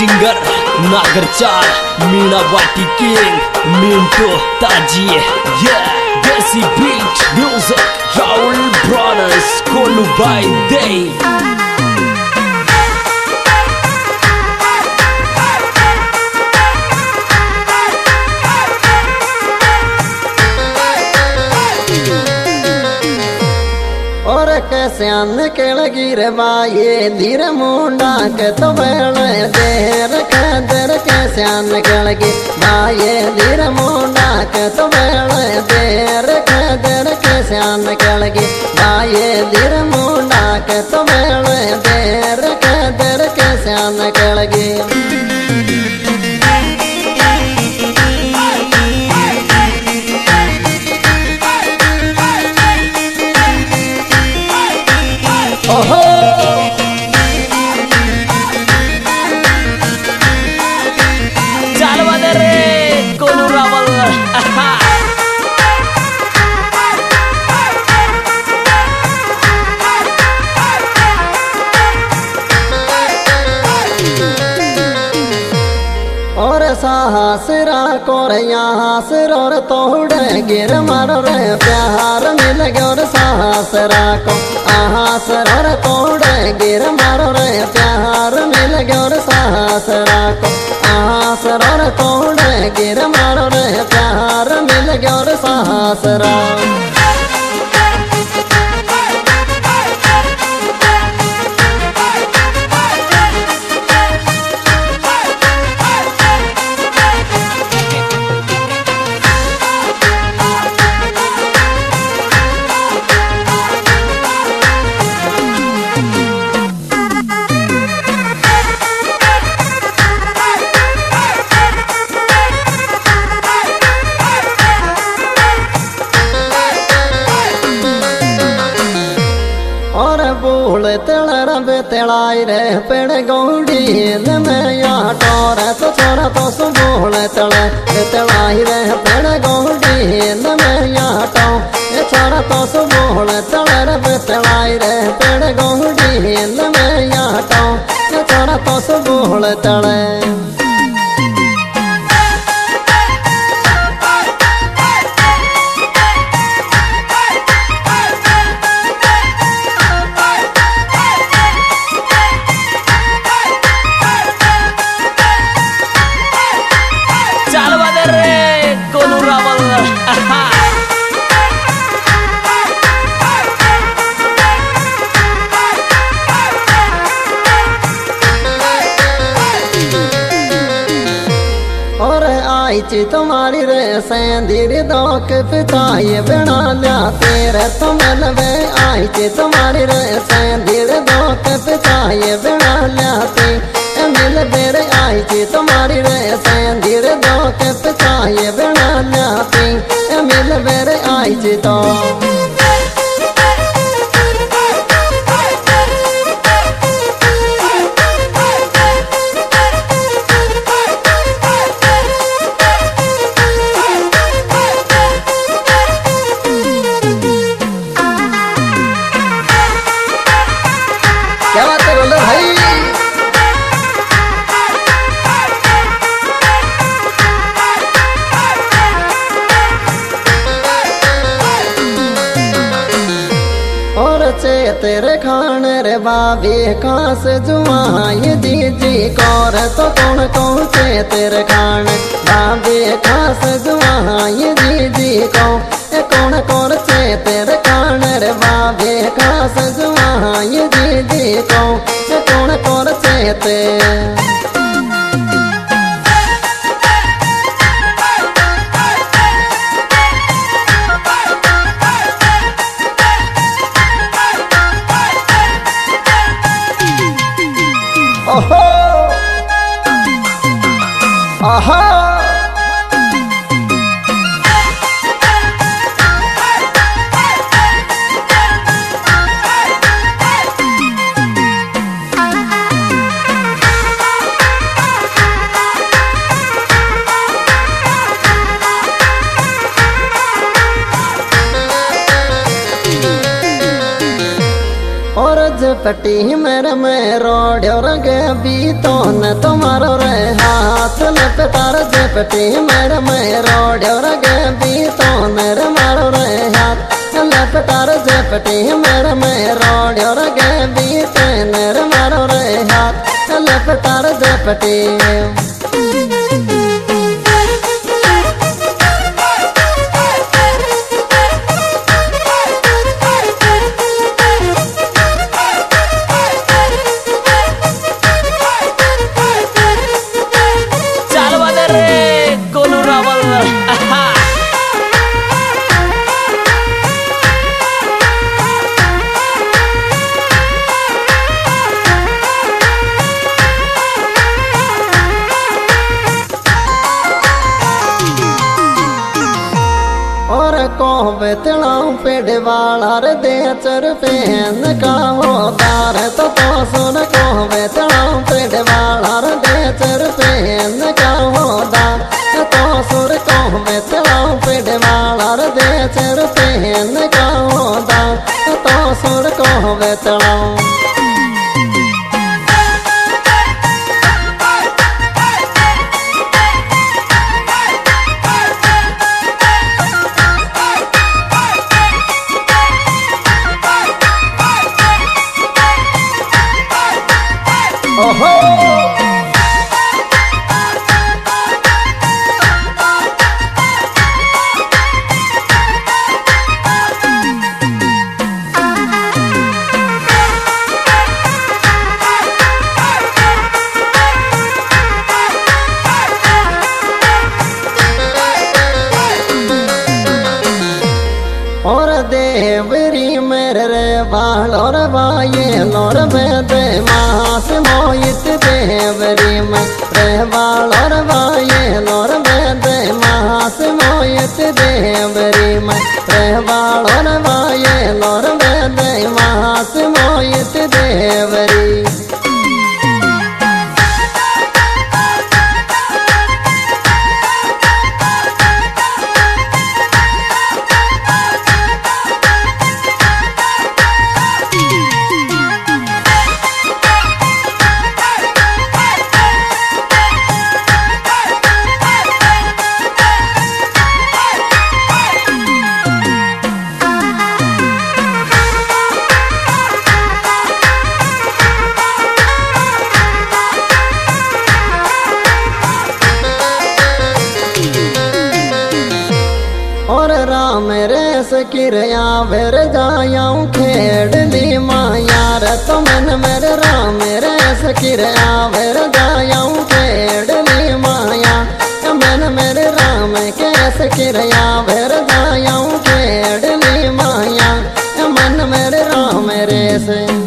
Singer नागरचार Meena वाटी king Mintu Taji desi beat music Rahul brothers कोलू by Dev और कैसे निकलगी रे बाये धीर मुंडा के तो बेल देर कदर कैसे निकलगी बाये धीर मुंडा के तो बेल देर कदर कैसे निकलगी बाये धीर मुंडा के तो बेल देर कदर कैसे निकलगी साहसरा कोर यहाँ सिर तोड़ गिर मर रे प्यार मिल गौर साहसरा को आहासर तोड़ गिर मर रे प्यार मिल गौर साहसरा को आहासर तोड़ गिर मर रे प्यार मिल गौर साहसरा बूढ़ तड़ बेतड़ाई रे पेड़ गौड़ी में या टोर तो छोरा तो सुबूढ़ तड़ बेतड़ाई रे पेड़ गौड़ी में या टो छोरा तो सुबूढ़ तड़ बेतड़ाई रे पेड़ गौड़ी में या टो छोरा तो सुबूढ़ तड़ ची तुम्हारी रे सेंधीर दोक पिताई बिना लिया तेरे तुम लवे आई ची तुम्हारी रे सेंधीर दोक पिताई बिना लिया ते मिल बेरे आई ची तुम्हारी रे सेंधीर दोक पिताई बिना लिया ते मिल बेरे आई ची तो तेरे खान रे बाबी खास जुआई दीजी कौर तो कौन कौन से तेरे खान बाबी खास जुआई दीजी कौन कौन से तेरे खान रे बाबी खास जुआई दीजी कौन कौन से ते आहा लपटी मेरे में रोड्यो रगे बीतो न तुम्हारो रे हाथ लपटार झपटी मेरे में रोड्यो रगे बीतो मेरे मारो रे हाथ लपटार झपटी मेरे में रोड्यो रगे बीते मेरे मारो रे हाथ लपटार झपटी कोवे तलाऊ पेड़ वाला रे दे चर पेन का होदार तो सुन कोवे तलाऊ पेड़ वाला रे दे चर पेन का होदार तो सुर कोवे तलाऊ पेड़ वाला रे दे चर पेन का होदार तो सुर कोवे तलाऊ और देवरी मेरे रे बालोर बाये लोर बेदे मास मोहित देवरी में रे बालोर बाये लोर बेदे मास मोहित देवरी में रे बालोर बाये लोर बेदे मास मोहित देवरी और राम रेस किरया वेर जायाऊं खेड़ली माया रे तो मन मेरे राम रेस किरया वेर जायाऊं खेड़ली माया मन मेरे राम कैस किरया वेर जायाऊं खेड़ली माया मन मेरे राम रेस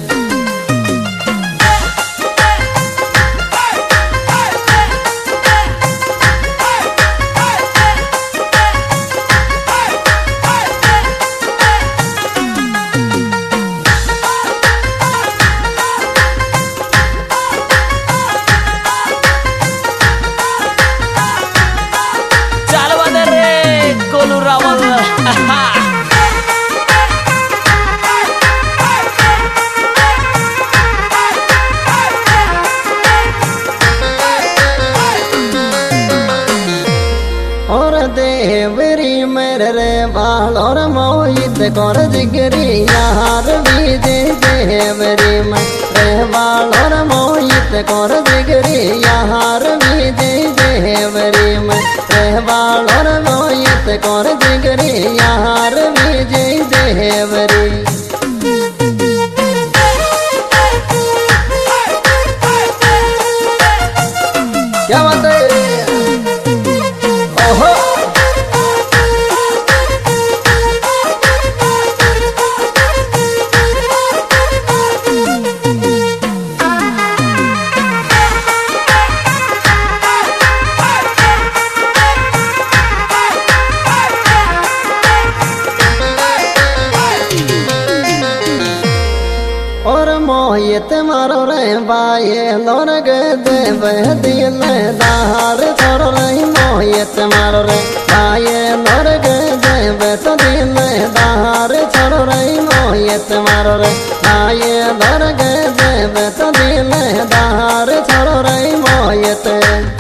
और देवरी मेरे रे बालोर मोहित कर जिगरी यार विजय देवरी में रे बालोर मोहित कर जिगरी यार विजय देवरी में रे बालोर मोहित कर जिगरी यार विजय देवरी क्या बात है ओहो बाये लोरग देव दिलदार छोड़ो रे मोहित मारो रे बाये लोरग देव तो दिलदार छोड़ो रे मोहित मारो रे बाये लोरग देव तो दिलदार छोड़ो रे मोहित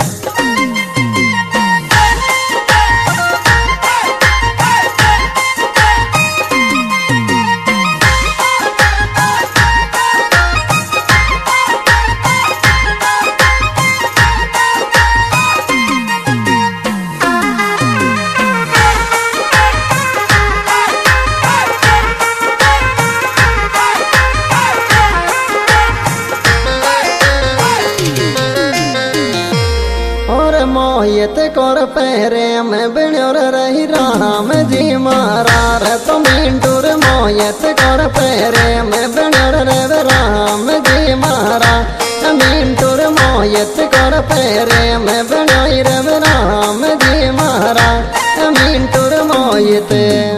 मोहित कर पैरे में बिण्योर रही राम जी मारा रे तो मिंटूर मोहित कर पैरे में बिण्योर रे राम जी मारा मिंटूर मोहित कर पैरे में बिण्योर रे राम जी मारा मिंटूर मोहित।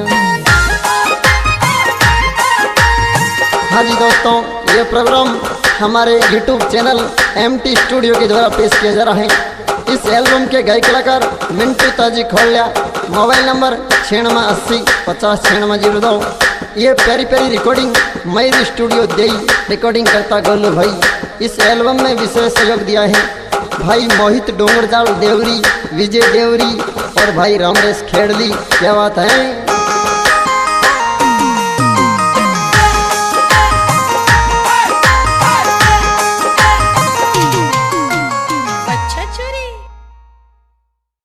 हाँ जी दोस्तों, ये प्रोग्राम हमारे YouTube चैनल MT स्टूडियो के द्वारा पेश किया जा रहा है। इस एल्बम के गायक कलाकार मिंटू ताजी खोलिया। Mobile number 9680 50 9602। ये पेरी पेरी रिकॉर्डिंग मयूर स्टूडियो देई रिकॉर्डिंग करता गोलू भाई। इस एल्बम में विशेष सहयोग दिया है भाई मोहित डोंगरजाल देवरी, विजय देवरी और भाई रामरेश खेड़ली। क्या बात है।